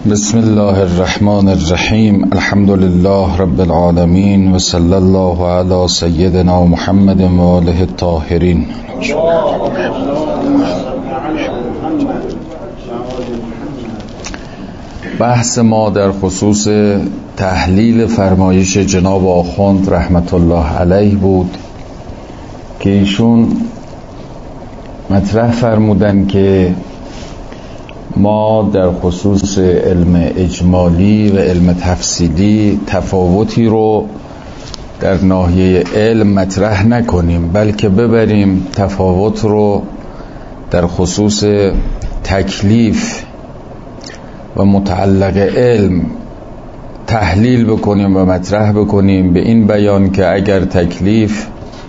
بسم الله الرحمن الرحیم. الحمد لله رب العالمین و صلی الله علی سیدنا محمد و آله الطاهرین. بحث ما در خصوص تحلیل فرمایش جناب آخوند رحمت الله علیه بود که ایشون مطرح فرمودن که ما در خصوص علم اجمالی و علم تفصیلی تفاوتی رو در ناحیه علم مطرح نکنیم، بلکه ببریم تفاوت رو در خصوص تکلیف و متعلق علم تحلیل بکنیم و مطرح بکنیم، به این بیان که اگر تکلیف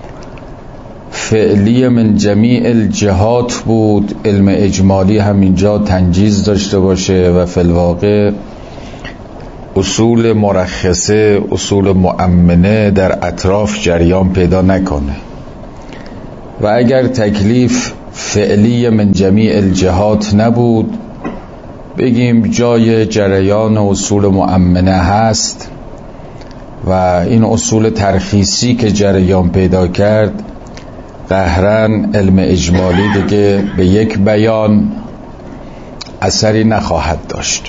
فعلی من جمیع الجهات بود، علم اجمالی همینجا تنجیز داشته باشه و فی الواقع اصول مرخصه، اصول مؤمنه در اطراف جریان پیدا نکنه. و اگر تکلیف فعلی من جمیع الجهات نبود، بگیم جای جریان اصول مؤمنه هست و این اصول ترخیصی که جریان پیدا کرد قهرن علم اجمالی دیگه به یک بیان اثری نخواهد داشت.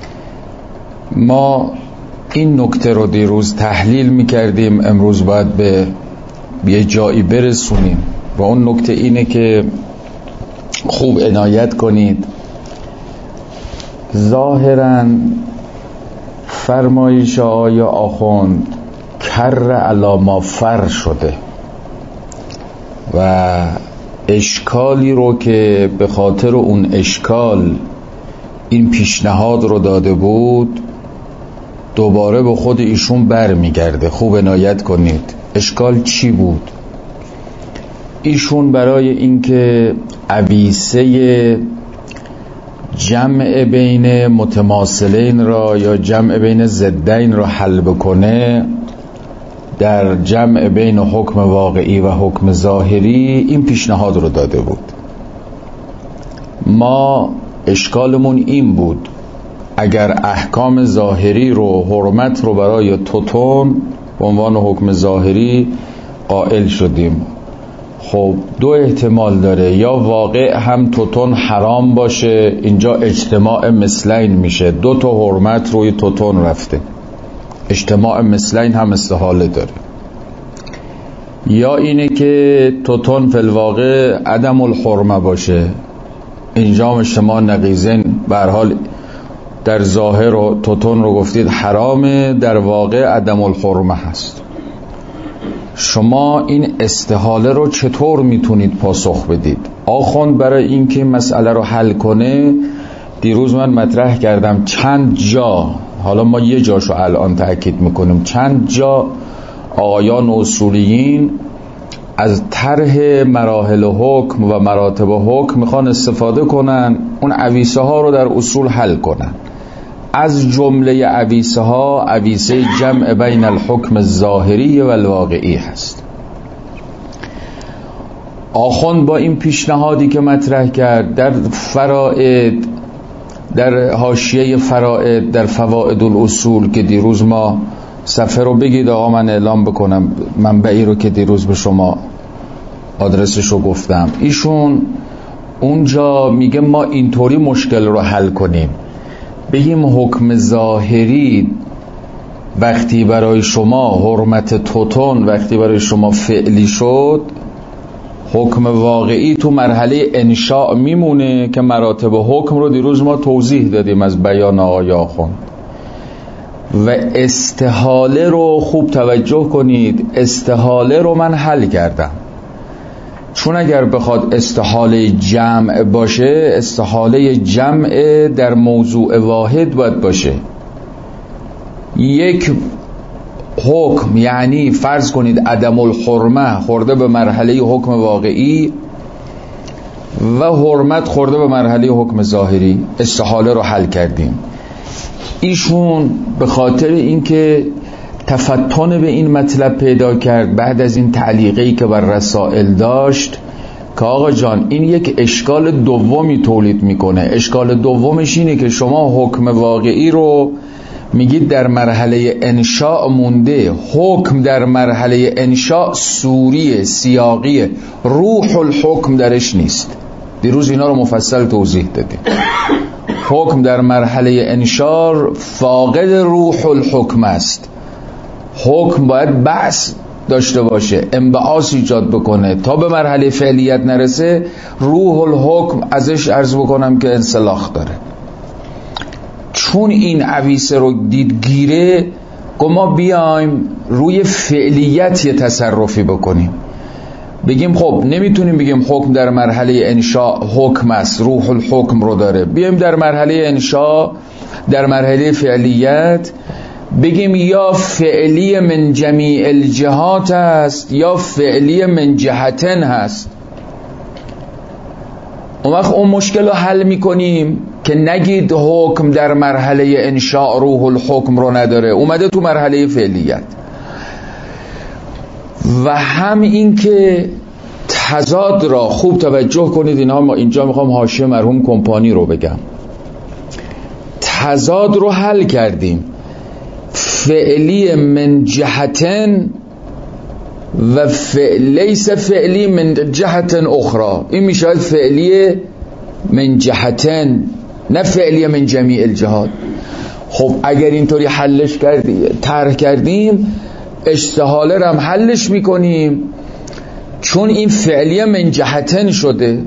ما این نکته رو دیروز تحلیل میکردیم، امروز باید به یه جایی برسونیم و اون نکته اینه که خوب عنایت کنید. ظاهراً فرمایش آقای آخوند کر علی ما فر شده و اشکالی رو که به خاطر اون اشکال این پیشنهاد رو داده بود دوباره به خود ایشون بر میگرده. خوب عنایت کنید اشکال چی بود. ایشون برای اینکه عویسه جمع بین متماثلین را یا جمع بین ضدین را حل بکنه در جمع بین حکم واقعی و حکم ظاهری این پیشنهاد رو داده بود. ما اشکالمون این بود اگر احکام ظاهری رو، حرمت رو برای توتون به عنوان حکم ظاهری قائل شدیم، خب دو احتمال داره، یا واقع هم توتون حرام باشه، اینجا اجتماع مثلین میشه، دو تا حرمت روی توتون رفته، اجتماع مثلین هم استحاله داره، یا اینه که توتون فی الواقع عدم الحرمه باشه، اینجا هم اجتماع نقیضین، به هر حال در ظاهر و توتون رو گفتید حرامه، در واقع عدم الحرمه هست. شما این استحاله رو چطور میتونید پاسخ بدید؟ آخوند برای اینکه مسئله رو حل کنه دیروز من مطرح کردم چند جا، حالا ما یه جاشو الان تأکید میکنیم، چند جا آقایان اصولیین از طرح مراحل حکم و مراتب حکم میخوان استفاده کنن، اون عویسه ها رو در اصول حل کنن. از جمله عویسه ها عویسه جمع بین الحکم الظاهری و الواقعی هست. آخوند با این پیشنهادی که مطرح کرد در فرائد، در حاشیه فرائد، در فوائد الاصول که دیروز ما صفحه رو بگید آقا من اعلام بکنم منبعی رو که دیروز به شما آدرسش رو گفتم، ایشون اونجا میگه ما اینطوری مشکل رو حل کنیم، بگیم حکم ظاهری وقتی برای شما حرمت توتون وقتی برای شما فعلی شد، حکم واقعی تو مرحله انشاء میمونه که مراتب حکم رو دیروز ما توضیح دادیم از بیان آقای آخوند. و استحاله رو خوب توجه کنید، استحاله رو من حل کردم، چون اگر بخواد استحاله جمع باشه، استحاله جمع در موضوع واحد باید باشه. یک حکم یعنی فرض کنید عدم الحرمه خورده به مرحله حکم واقعی و حرمت خورده به مرحله حکم ظاهری، استحاله رو حل کردیم. ایشون به خاطر اینکه تفتن به این مطلب پیدا کرد بعد از این تعلیقی که بر رسائل داشت، که آقا جان این یک اشکال دومی تولید میکنه. اشکال دومش اینه که شما حکم واقعی رو میگید در مرحله انشاء مونده، حکم در مرحله انشاء صوری سیاقی، روح الحکم درش نیست. دیروز اینا رو مفصل توضیح دادیم. حکم در مرحله انشاء فاقد روح الحکم است. حکم باید بعث داشته باشه، انبعاث ایجاد بکنه تا به مرحله فعلیت نرسه. روح الحکم ازش عرض بکنم که انسلاخ داره. چون این عویسه رو دید گیره، ما بیایم روی فعلیت یه تصرفی بکنیم. بگیم خب نمیتونیم بگیم حکم در مرحله انشاء حکم است، روح الحکم رو داره. بیایم در مرحله انشاء، در مرحله فعلیت بگیم یا فعلی من جمیع الجهات است یا فعلی من جهتن هست. اون وقت اون مشکل رو حل میکنیم که نگید حکم در مرحله انشاء روح الحکم رو نداره، اومده تو مرحله فعلیت. و هم این که تضاد را خوب توجه کنید، اینا ما اینجا میخوام حاشیه مرحوم کمپانی رو بگم. تضاد رو حل کردیم، فعلی من جهتن و لیس فعلی من جهتن اخرى. این میشه فعلی من جهتن، نه فعلی من جمیع الجهات. خب اگر اینطوری حلش کردیم، طرح کردیم، استحاله رو هم حلش میکنیم، چون این فعلی من جهتن شده.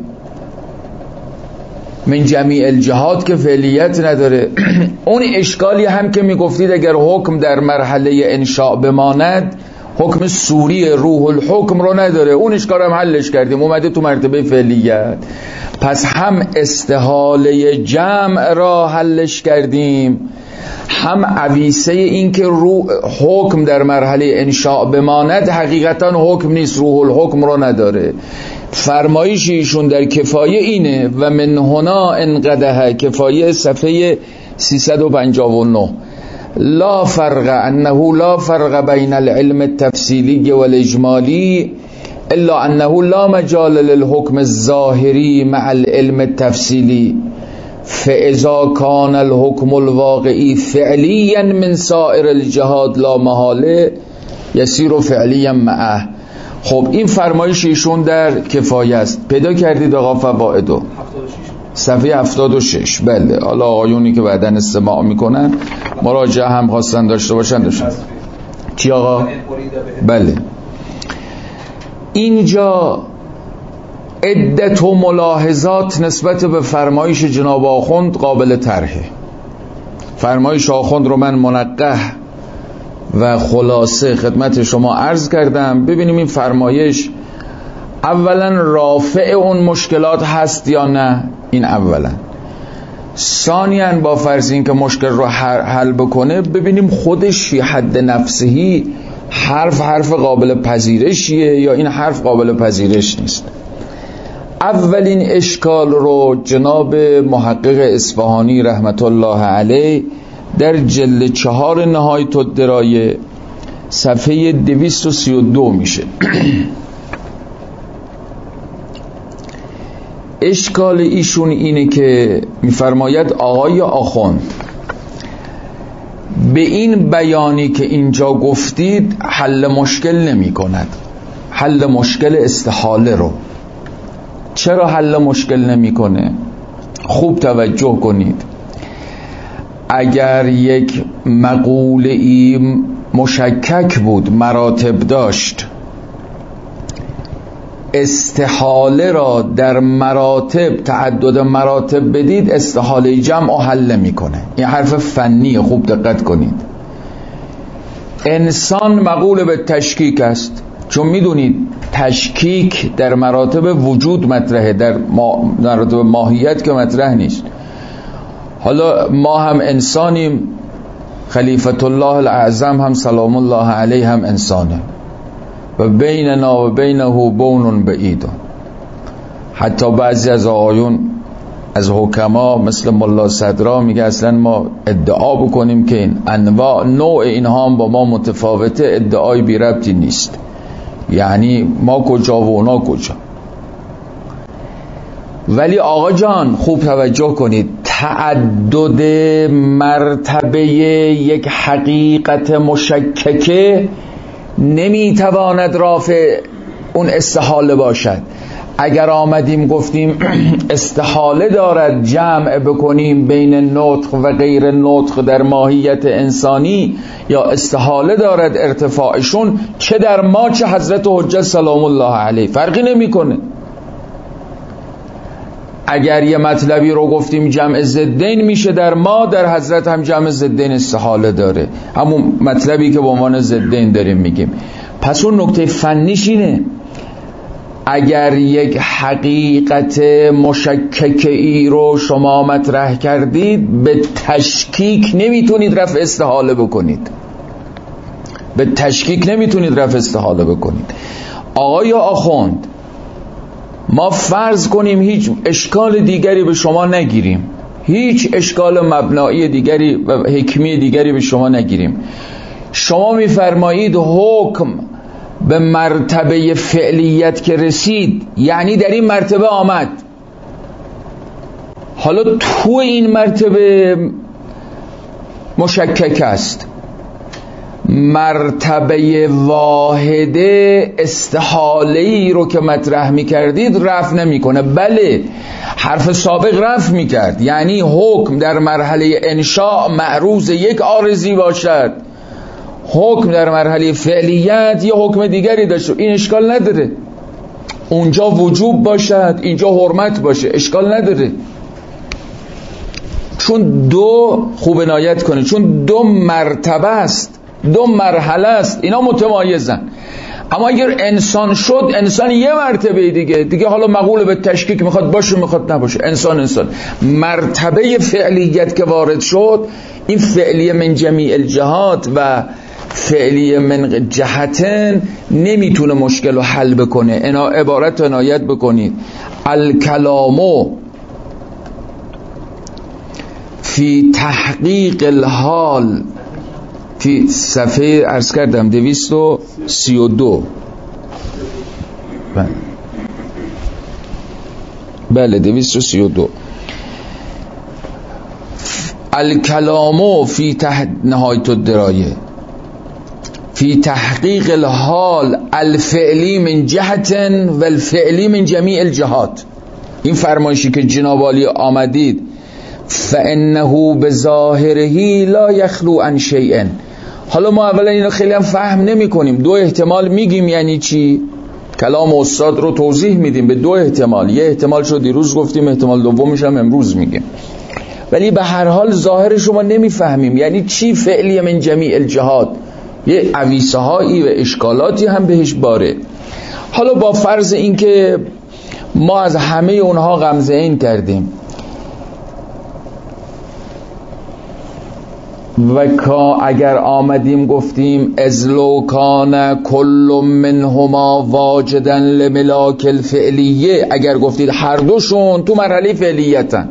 من جمیع الجهات که فعلیت نداره. اون اشکالی هم که میگفتید اگر حکم در مرحله انشاء بماند، حکم صوری روح الحکم رو نداره، اون اشکال هم حلش کردیم، اومده تو مرتبه فعلیت. پس هم استحاله جمع را حلش کردیم، هم عویسه این که حکم در مرحله انشاء بماند حقیقتا حکم نیست، روح الحکم رو نداره. فرمایش ایشون در کفایه اینه و من هنا انقدها، کفایه صفحه 359، لا فرق انه لا فرق بین العلم التفصیلی والاجمالی الا انه لا مجال للحکم الظاهری مع العلم التفصیلی فاذا كان الحكم الواقعي فعليا من سائر الجهات لا محاله يصير فعليا معه. خب این فرمایش ایشون در کفایه است. پیدا کردید آقا فوائدو؟ صفحه 76. بله، حالا آقایونی که بعدن استماع میکنن مراجعه هم خواستن داشته باشن. چی آقا؟ بله، اینجا عدت و ملاحظات نسبت به فرمایش جناب آخوند قابل طرحه. فرمایش آخوند رو من منقح و خلاصه خدمت شما عرض کردم. ببینیم این فرمایش اولا رافع اون مشکلات هست یا نه، این اولا. ثانیاً با فرض این که مشکل رو حل بکنه، ببینیم خودش فی حد نفسهی حرف قابل پذیرشیه یا این حرف قابل پذیرش نیست. اولین اشکال رو جناب محقق اصفهانی رحمت الله علیه در جلد 4 نهایت الدرایه صفحه 232 میشه. اشکال ایشون اینه که میفرماید آقای آخوند به این بیانی که اینجا گفتید حل مشکل نمی کند، حل مشکل استحاله رو. چرا حل مشکل نمی کنه؟ خوب توجه کنید. اگر یک مقوله‌ای مشکک بود، مراتب داشت، استحاله را در مراتب، تعدد مراتب بدید، استحاله جمع و حل نمی کنه. این حرف فنیه، خوب دقت کنید. انسان مقول به تشکیک است، چون میدونید تشکیک در مراتب وجود مطرحه، در مراتب ماهیت که مطرح نیست. حالا ما هم انسانیم، خلیفت الله الاعظم هم سلام الله علیه هم انسانه و بیننا و بینه بون بعید. حتی بعضی از آقایون از حکما مثل ملا صدرا میگه اصلا ما ادعا بکنیم که این انواع نوع اینها هم با ما متفاوته، ادعای بی ربطی نیست. یعنی ما کجا و اونا کجا. ولی آقا جان خوب توجه کنید، تعدد مرتبه یک حقیقت مشککه نمیتواند رافع اون استحاله باشد. اگر آمدیم گفتیم استحاله دارد جمع بکنیم بین نطق و غیر نطق در ماهیت انسانی، یا استحاله دارد ارتفاعشون، چه در ما چه حضرت حجت سلام الله علیه فرقی نمیکنه. اگر یه مطلبی رو گفتیم جمع ضدین میشه در ما، در حضرت هم جمع ضدین استحاله داره، همون مطلبی که به عنوان ضدین داریم میگیم. پس اون نکته فنیش اینه، اگر یک حقیقت مشککی رو شما مطرح کردید، به تشکیک نمیتونید رفع استحاله بکنید، به تشکیک نمیتونید رفع استحاله بکنید. آقای آخوند، ما فرض کنیم هیچ اشکال دیگری به شما نگیریم، هیچ اشکال مبنایی دیگری و حکمی دیگری به شما نگیریم، شما میفرمایید حکم به مرتبه فعلیت که رسید، یعنی در این مرتبه آمد. حالا تو این مرتبه مشکک است، مرتبه واحده استحاله‌ای رو که مطرح می‌کردید رفع نمی‌کنه. بله، حرف سابق رفع می‌کرد، یعنی حکم در مرحله انشاء معروض یک عارضی باشد، حکم در مرحله فعلیت یه حکم دیگری داشت، این اشکال نداره. اونجا وجوب باشد، اینجا حرمت باشه، اشکال نداره. چون دو، خوب عنایت کنید، چون دو مرتبه است، دو مرحله است، اینا متمایزن. اما اگر انسان شد، انسان یه مرتبه دیگه حالا مقول به تشکیک، میخواد باشه میخواد نباشه، انسان مرتبه فعلیت که وارد شد، این فعلیه من جمیع الجهات و فعلیه من جهتن نمیتونه مشکل رو حل بکنه. عبارت عنایت بکنید، الکلامو فی تحقیق الحال، فی صفحه عرض کردم 232، بله 232، الکلامو فی نهایت الدرایه فی تحقیق الحال الفعلی من جهتن و الفعلی من جمیع الجهات. این فرمایشی که جناب عالی آمدید، فانه بظاهره لا یخلو عن شیء. حالا ما اولا اینو خیلی هم فهم نمی کنیم، دو احتمال میگیم یعنی چی؟ کلام استاد رو توضیح میدیم به دو احتمال، یه احتمال شو دیروز گفتیم، احتمال دومش هم امروز میگیم، ولی به هر حال ظاهر شما نمیفهمیم یعنی چی فعلی من جمیع الجهات، یه عویسه هایی و اشکالاتی هم بهش باره. حالا با فرض این که ما از همه اونها غمزه‌این کردیم و اگر آمدیم گفتیم ازلو کان کل منهما واجدن لملاک الفعلیه، اگر گفتید هر دوشون تو مرحله فعلیتن،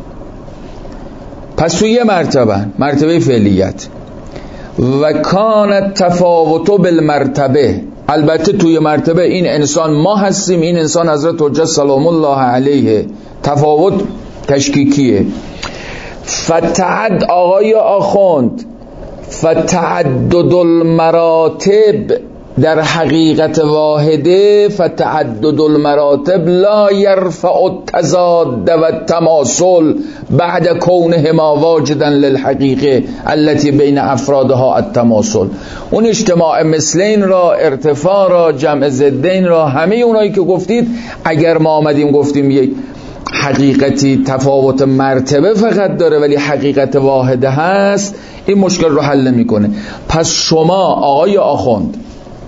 پس تو یه مرتبه فعلیت، و کان تفاوت بالمرتبه، البته توی مرتبه این انسان ما هستیم، این انسان حضرت حجت سلام الله علیه، تفاوت تشکیکیه. فتعد آقای آخوند، فتعدد المراتب در حقیقت واحده، فتعدد المراتب لا یرفع التضاد و التماثل بعد کونهما واجدا للحقیقه التي بین افرادها التماثل. اون اجتماع مثلین را، ارتفاع را، جمع ضدین را، همه اونایی که گفتید، اگر ما آمدیم گفتیم یک حقیقتی تفاوت مرتبه فقط داره ولی حقیقت واحده هست، این مشکل رو حل میکنه. پس شما آقای آخوند،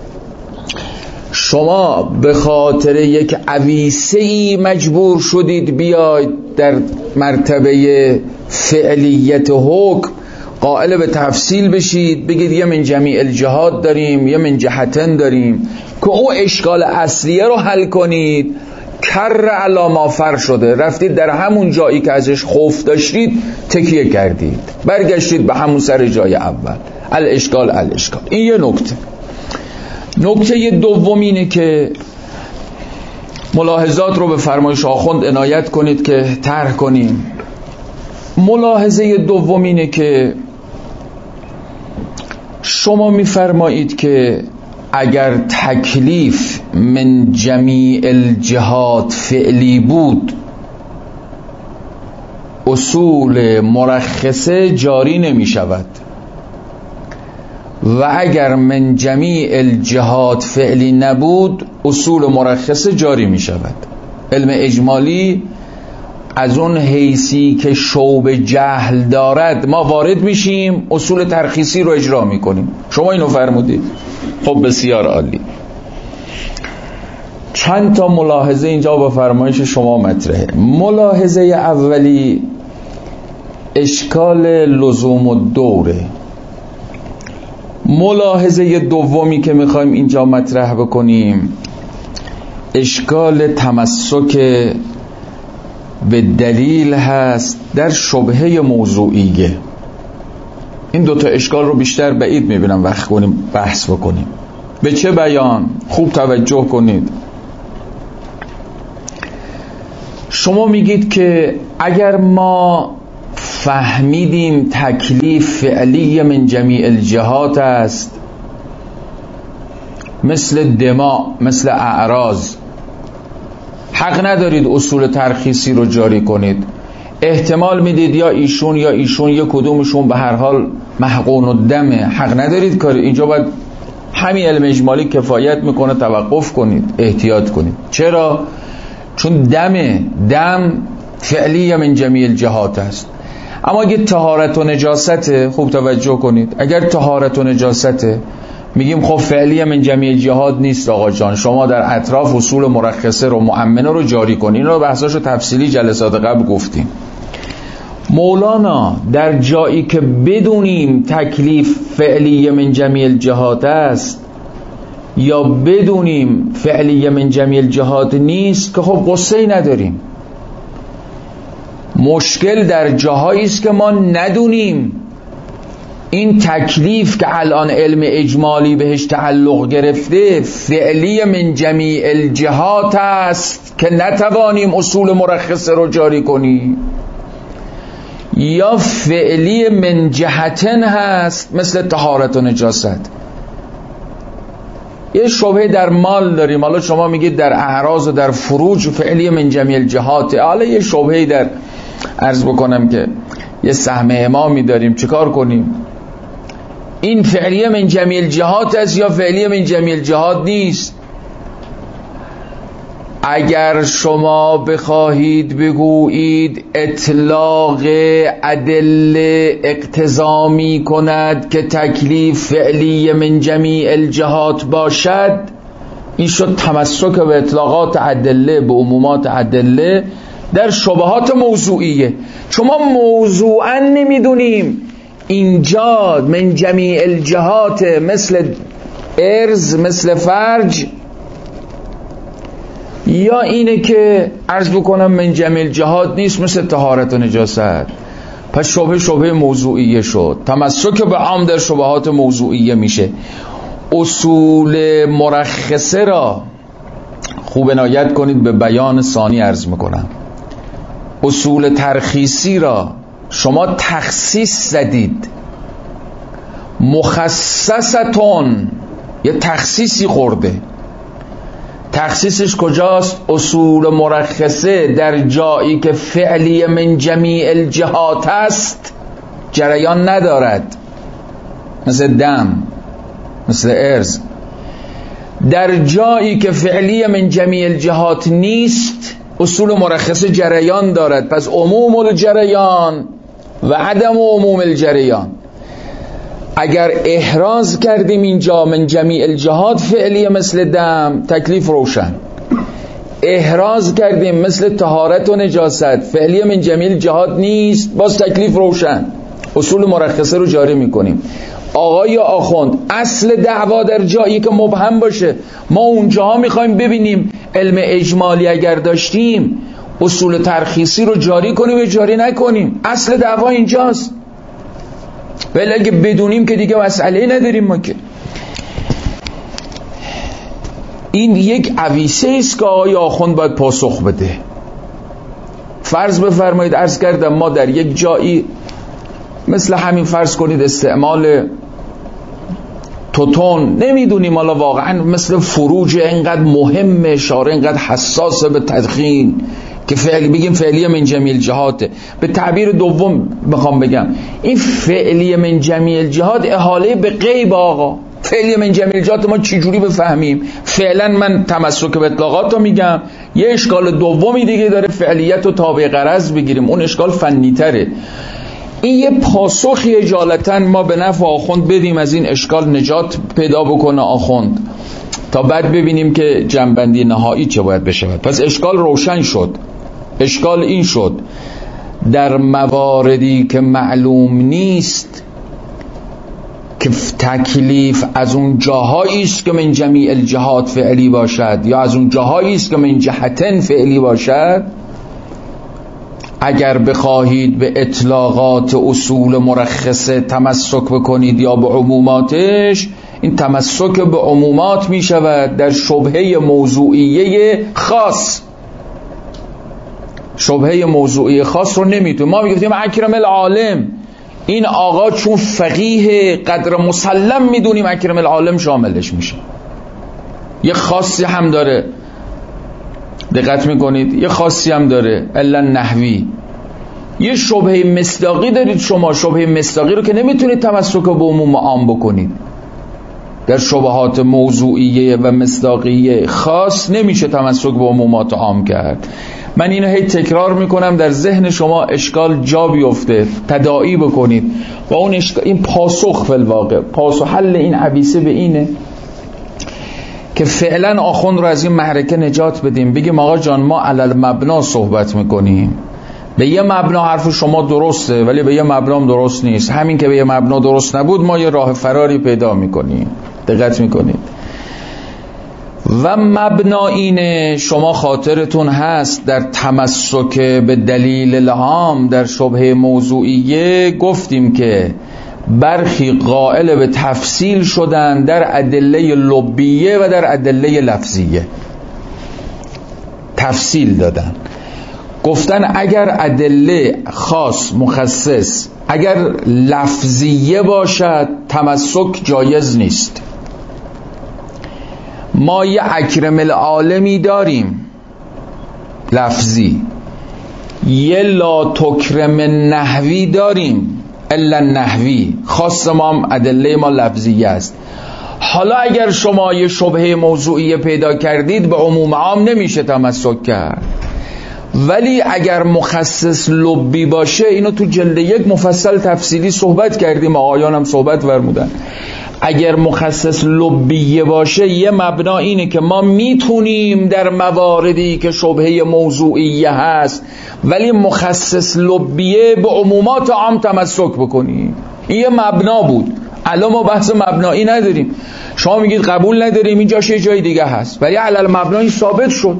شما به خاطر یک عویسه‌ای مجبور شدید بیاید در مرتبه فعلیت حکم قائل به تفصیل بشید، بگید یه من جمیع الجهات داریم، یه من جهتن داریم، که او اشکال اصلیه رو حل کنید. کر علی ما فر شده، رفتید در همون جایی که ازش خوف داشتید تکیه کردید، برگشتید به همون سر جای اول. الاشکال. این یه نکته. نکته دوم اینه که ملاحظات رو به فرمایش آخوند عنایت کنید که طرح کنیم. ملاحظه دوم اینه که شما می‌فرمایید که اگر تکلیف من جمیع الجهات فعلی بود، اصول مرخصه جاری نمی شود، و اگر من جمیع الجهات فعلی نبود، اصول مرخصه جاری می شود. علم اجمالی از اون حیثی که شوب جهل دارد ما وارد میشیم، اصول ترخیصی رو اجرا میکنیم. شما اینو فرمودید. خب بسیار عالی. چند تا ملاحظه اینجا با فرمایش شما مطرحه. ملاحظه اولی اشکال لزوم الدوره. ملاحظه دومی که میخوایم اینجا مطرح بکنیم اشکال تمسک به دلیل هست در شبهه موضوعیه. این دوتا اشکال رو بیشتر بعید میبینم وقت کنیم بحث بکنیم. به چه بیان؟ خوب توجه کنید. شما میگید که اگر ما فهمیدیم تکلیف فعلی من جمیع الجهات است، مثل دماء، مثل اعراض، حق ندارید اصول ترخیصی رو جاری کنید. احتمال میدید یا ایشون یا کدومشون به هر حال محقون الدمه، حق ندارید کاری. اینجا باید همین علم اجمالی کفایت میکنه، توقف کنید، احتیاط کنید. چرا؟ چون دم فعلی من جمیع الجهات است. اما اگه طهارت و نجاسته، خوب توجه کنید، اگر طهارت و نجاسته میگیم خب فعلی من جمیع الجهات نیست آقا جان، شما در اطراف اصول مرخصه رو مؤمنه رو جاری کنین. این رو بحثاشو تفصیلی جلسات قبل گفتیم. مولانا در جایی که بدونیم تکلیف فعلی من جمیع الجهات است یا بدونیم فعلی من جمیع الجهات نیست که خب قصه ای نداریم. مشکل در جاهایی است که ما ندونیم این تکلیف که الان علم اجمالی بهش تعلق گرفته فعلی من جمیع الجهات است که نتوانیم اصول مرخصه رو جاری کنیم، یا فعلی من جهتن هست مثل طهارت و نجاست. یه شبهه در مال داریم، حالا شما میگید در اعراض و در فروج فعلی من جمیع الجهات. حالا یه شبهه در عرض بکنم که یه سهم امامی داریم، چیکار کنیم؟ این فعلی من جمیع الجهات است یا فعلی من جمیع الجهات نیست؟ اگر شما بخواهید بگویید اطلاق ادله اقتضا می کند که تکلیف فعلی من جمیع الجهات باشد، این شد تمسک به اطلاقات ادله، به عمومات ادله در شبهات موضوعیه. چون ما موضوعا نمیدونیم اینجا من جمیع الجهات مثل ارز، مثل فرج، یا اینه که عرض بکنم من جمیع الجهات نیست مثل طهارت و نجاست. پس شبهه موضوعیه شد. تمسک به عام در شبهات موضوعیه میشه. اصول مرخصه را خوب عنایت کنید، به بیان ثانی عرض میکنم. اصول ترخیصی را شما تخصیص زدید، مخصصتون، یه تخصیصی خورده. تخصیصش کجاست؟ اصول مرخصه در جایی که فعلی من جمیع الجهات است جریان ندارد، مثل دم، مثل ارز. در جایی که فعلی من جمیع الجهات نیست اصول مرخصه جریان دارد. پس عموم الجریان و عدم عموم الجریان. اگر احراز کردیم اینجا من جمیع الجهات فعلی مثل دم، تکلیف روشن. احراز کردیم مثل طهارت و نجاست فعلی من جمیع الجهات نیست، باز تکلیف روشن. اصول مرخصه رو جاری میکنیم. آقا یا آخوند، اصل دعوا در جایی که مبهم باشه، ما اونجاها میخوایم ببینیم علم اجمالی اگر داشتیم اصول ترخیصی رو جاری کنیم یا جاری نکنیم. اصل دعوا اینجاست. ولی اگه بدونیم که دیگه مسئله نداریم ما که. این یک عویسه است که آقای آخوند باید پاسخ بده. فرض بفرمایید عرض کردم ما در یک جایی مثل همین فرض کنید استعمال توتون، نمیدونیم حالا واقعا مثل فروج اینقدر مهمه، شارع اینقدر حساسه به تدخین که بگیم فعلیه من جمیع الجهاته. به تعبیر دوم بخوام بگم این فعلیه من جمیع الجهات احاله به غیب. آقا فعلیه من جمیع الجهات ما چجوری بفهمیم؟ فعلا من تمسک به اطلاقات رو میگم. یه اشکال دومی دیگه داره، فعلیت رو تابع غرض بگیریم، اون اشکال فنی تره. این یه پاسخی اجالتا ما به نفع آخوند بدیم از این اشکال نجات پیدا بکنه آخوند، تا بعد ببینیم که جنبندی نهایی چه باید بشود. پس اشکال روشن شد. اشکال این شد در مواردی که معلوم نیست که تکلیف از اون جاهایی است که من جمیع الجهات فعلی باشد یا از اون جاهایی است که من جهتن فعلی باشد، اگر بخواهید به اطلاقات اصول مرخصه تمسک بکنید یا به عموماتش، این تمسک به عمومات می شود در شبهه موضوعیه خاص. شبهه موضوعی خاص رو نمیتون. ما میگفتیم اکرم العالم، این آقا چون فقیه قدر مسلم میدونیم اکرم العالم شاملش میشه. یه خاصی هم داره، دقت میکنید، یه خاصی هم داره الا نحوی. یه شبهه مصداقی دارید شما، شبهه مصداقی رو که نمیتونید تمسک به عموم عام بکنید. در شبهات موضوعیه و مصداقیه خاص نمیشه تمسک به عمومات عام کرد. من اینو هی تکرار میکنم در ذهن شما اشکال جا بیفته، تداعی بکنید و اون این پاسخ فی الواقع، پاسخ حل این عویسه به اینه که فعلا آخوند رو از این محرکه نجات بدیم. بگیم آقا جان ما علل مبنا صحبت میکنیم، به یه مبنا حرف شما درسته ولی به یه مبنا هم درست نیست. همین که به یه مبنا درست نبود ما یه راه فراری پیدا میکنیم. دقت میکنید. و مبنا اینه، شما خاطرتون هست در تمسک به دلیل الهام در شبهه موضوعیه گفتیم که برخی قائل به تفصیل شدن در ادله لبیه و در ادله لفظیه. تفصیل دادن، گفتن اگر ادله خاص مخصص اگر لفظیه باشد تمسک جایز نیست. ما یه اکرم العالمی داریم لفظی، یه لا تکرم نحوی داریم الا نحوی، خاص ما هم ادله ما لفظیه است. حالا اگر شما یه شبهه موضوعی پیدا کردید به عموم عام نمیشه تمسک کرد، ولی اگر مخصص لبی باشه، اینو تو جلد 1 مفصل تفصیلی صحبت کردیم، آقایان هم صحبت فرمودن. اگر مخصص لبیه باشه یه مبنا اینه که ما میتونیم در مواردی که شبهه موضوعیه هست ولی مخصص لبیه به عمومات عام تمسک بکنیم. این یه مبنا بود. الان ما بحث مبنایی نداریم. شما میگید قبول نداریم، اینجاش یه جای دیگه هست، ولی علل مبنایی ثابت شد.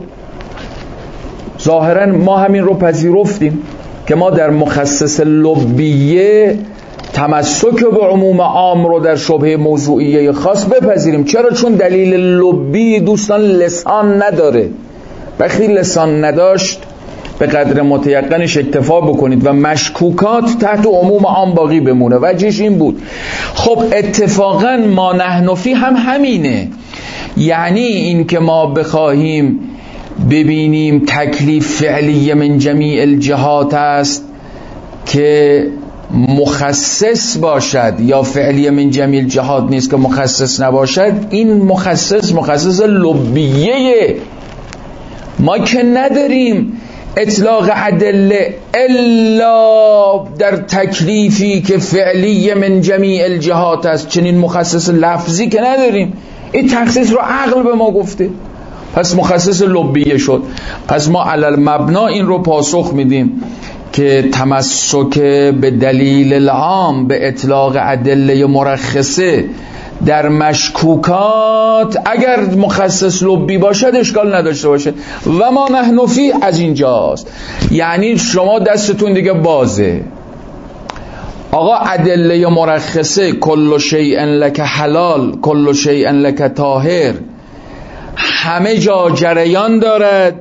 ظاهرا ما همین رو پذیرفتیم که ما در مخصص لبیه تمسک به عموم عام رو در شبهه موضوعیه خاص بپذیریم. چرا؟ چون دلیل لبی دوستان لسان نداره. وقتی لسان نداشت به قدر متیقنش اکتفا بکنید و مشکوکات تحت عموم عام باقی بمونه. وجهش این بود. خب اتفاقا ما نحنفی هم همینه، یعنی این که ما بخواهیم ببینیم تکلیف فعلی من جمیع الجهات است که مخصص باشد یا فعلی من جمیع الجهات نیست که مخصص نباشد، این مخصص لبیه. ما که نداریم اطلاق ادله الا در تکلیفی که فعلی من جمیع الجهات است، چنین مخصص لفظی که نداریم. این تخصیص رو عقل به ما گفته، پس مخصص لبیه شد. پس ما علل مبنا این رو پاسخ میدیم که تمسک به دلیل العام به اطلاق ادله مرخصه در مشکوکات اگر مخصص لبی باشد اشکال نداشته باشد. و ما نحنفی از اینجاست، یعنی شما دستتون دیگه بازه. آقا ادله مرخصه کل شیء لک حلال کل شیء لک طاهر، همه جا جریان دارد،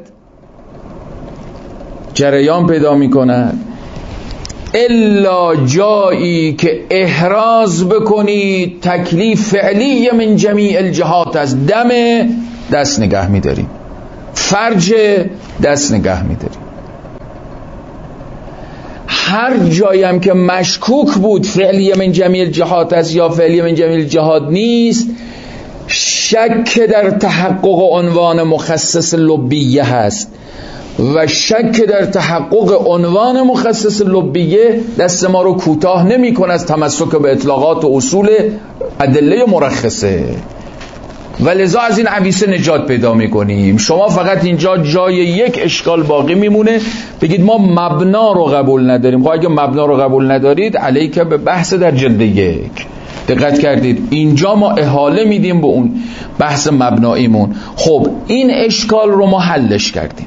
جریان پیدا می کند، الا جایی که احراز بکنید تکلیف فعلی من جمیع الجهات از دم دست نگه می داریم، فرج دست نگه می داریم. هر جایی هم که مشکوک بود فعلی من جمیع الجهات است یا فعلی من جمیع الجهات نیست، شک در تحقق عنوان مخصص لبیه هست و شک در تحقق عنوان مخصص لبیه دست ما رو کوتاه نمی کنه از تمسک به اطلاقات و اصول ادله مرخصه و لذا از این عویسه نجات پیدا می کنیم. شما فقط اینجا جای یک اشکال باقی میمونه، بگید ما مبنا رو قبول نداریم. خب اگه مبنا رو قبول ندارید علیکه به بحث در جلد 1. دقت کردید اینجا ما احاله میدیم به اون بحث مبناییمون. خب این اشکال رو ما حلش کردیم.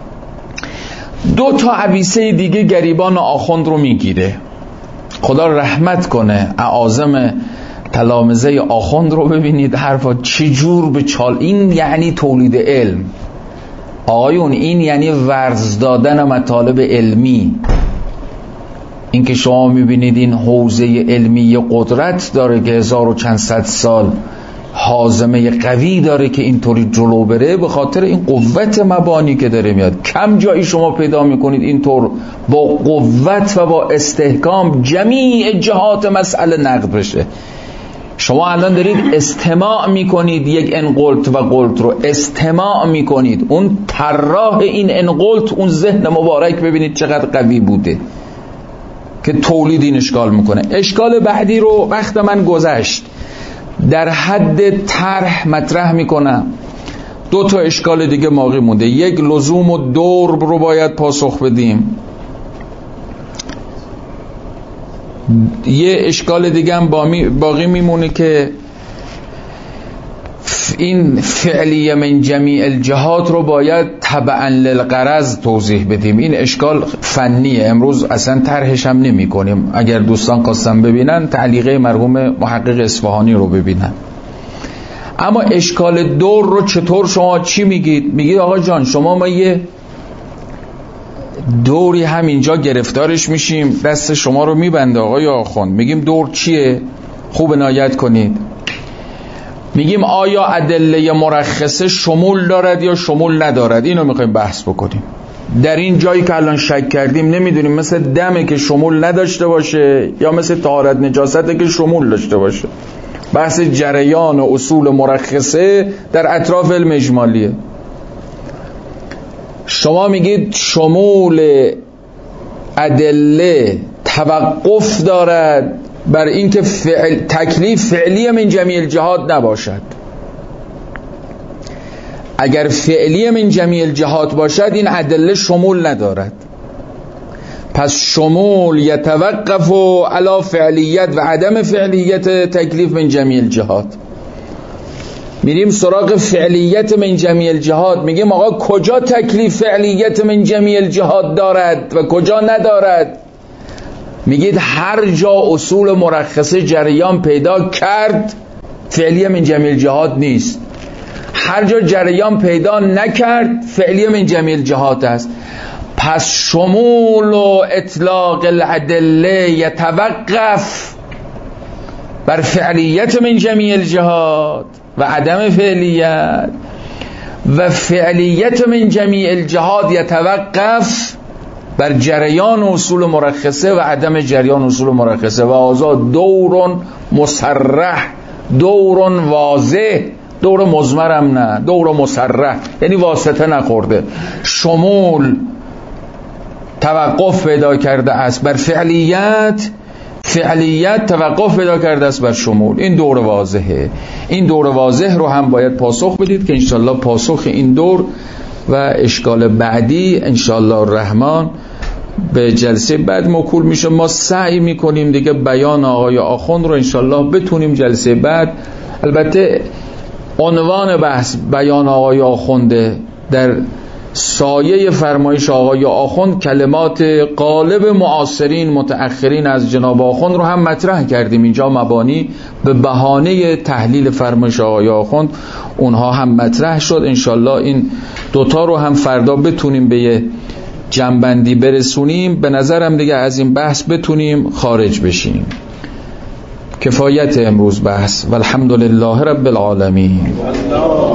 2 تا عویسه دیگه گریبان آخوند رو میگیره. خدا رحمت کنه اعاظم تلامذه آخوند رو ببینید حرفا چجور به چال. این یعنی تولید علم آقایون، این یعنی ورز دادن مطالب علمی. این که شما میبینید این حوزه علمی قدرت داره که 1000 و چند صد سال حازمه قوی داره که اینطوری جلو بره، به خاطر این قوت مبانی که داره میاد. کم جایی شما پیدا میکنید اینطور با قوت و با استحکام جمیع جهات مسئله نقد بشه. شما الان دارید استماع میکنید، یک انقلت و قلت رو استماع میکنید، اون طراح این انقلت اون ذهن مبارک ببینید چقدر قوی بوده که تولید این اشکال میکنه. اشکال بعدی رو وقت من گذشت در حد طرح مطرح میکنم. 2 تا اشکال دیگه باقی مونده. یک، لزوم و دور رو باید پاسخ بدیم. یه اشکال دیگه هم باقی میمونه که این فعلی من جمیع الجهات رو باید تبعا للغرض توضیح بدیم. این اشکال فنیه، امروز اصلا طرحش هم نمی کنیم. اگر دوستان خواستن ببینن تعلیقه مرحوم محقق اصفهانی رو ببینن. اما اشکال دور رو چطور شما چی میگید؟ میگید آقا جان شما ما یه دوری هم اینجا گرفتارش میشیم، دست شما رو میبنده آقای آخوند. میگیم دور چیه؟ خوب عنایت کنید. میگیم آیا ادله مرخصه شمول دارد یا شمول ندارد؟ اینو میخوایم بحث بکنیم. در این جایی که الان شک کردیم نمیدونیم مثل دمه که شمول نداشته باشه یا مثل طهارت نجاسته که شمول داشته باشه. بحث جریان و اصول مرخصه در اطراف علم اجمالیه. شما میگید شمول ادله توقف دارد بر اینکه تکلیف فعلی من جمیع الجهات نباشد. اگر فعلی من جمیع الجهات باشد این ادله شمول ندارد. پس شمول یتوقف علی فعلیت و عدم فعلیت تکلیف من جمیع الجهات. میریم سراغ فعلیت من جمیع الجهات، میگیم آقا کجا تکلیف فعلیت من جمیع الجهات دارد و کجا ندارد؟ میگید هر جا اصول مرخصه جریان پیدا کرد فعلی من جمیع الجهات نیست، هر جا جریان پیدا نکرد فعلی من جمیع الجهات است. پس شمول و اطلاق الادله یتوقف بر فعلیت من جمیع الجهات و عدم فعلیت، و فعلیت من جمیع الجهات یتوقف بر جریان اصول مرخصه و عدم جریان اصول مرخصه. و آزاد دور مصرح، دور واضح، دور مضمرم نه، دور مصرح، یعنی واسطه نخورده. شمول توقف پیدا کرده است بر فعلیت، فعلیت توقف پیدا کرده است بر شمول. این دور واضحه. این دور واضح رو هم باید پاسخ بدید که انشالله پاسخ این دور و اشکال بعدی انشالله الرحمن به جلسه بعد موکول میشه. ما سعی میکنیم دیگه بیان آقای آخوند رو انشالله بتونیم جلسه بعد، البته عنوان بحث بیان آقای آخونده در سایه فرمایش آقای آخوند کلمات غالب معاصرین متأخرین از جناب آخوند رو هم مطرح کردیم اینجا. مبانی به بهانه تحلیل فرمایش آقای آخوند اونها هم مطرح شد. انشالله این دوتا رو هم فردا بتونیم به یه جنبندی برسونیم. به نظرم دیگه از این بحث بتونیم خارج بشیم. کفایت امروز بحث. والحمدلله رب العالمین.